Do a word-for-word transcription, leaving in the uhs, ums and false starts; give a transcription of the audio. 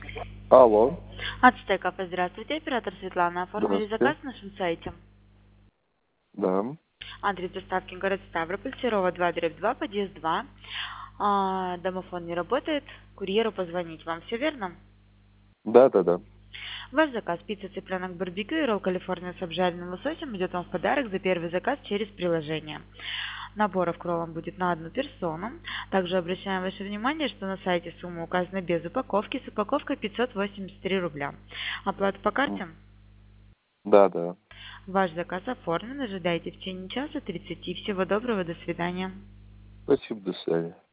Алло. Ацтеков, здравствуйте, оператор Светлана. Оформили Здравствуйте. заказ на нашем сайте. Да. Адрес доставки город Ставрополь, Серова два, дробь два, подъезд два. А, домофон не работает, курьеру позвонить вам, все верно? Да, да, да. Ваш заказ пицца, цыпленок, барбекю и ролл Калифорния с обжаренным лососем идет вам в подарок за первый заказ через приложение. Наборов к роллам будет на одну персону. Также обращаем ваше внимание, что на сайте сумма указана без упаковки, с упаковкой пятьсот восемьдесят три рубля. Оплата по М. карте? Да, да. Ваш заказ оформлен. Ожидайте в течение часа тридцати. Всего доброго, до свидания. Спасибо, до свидания.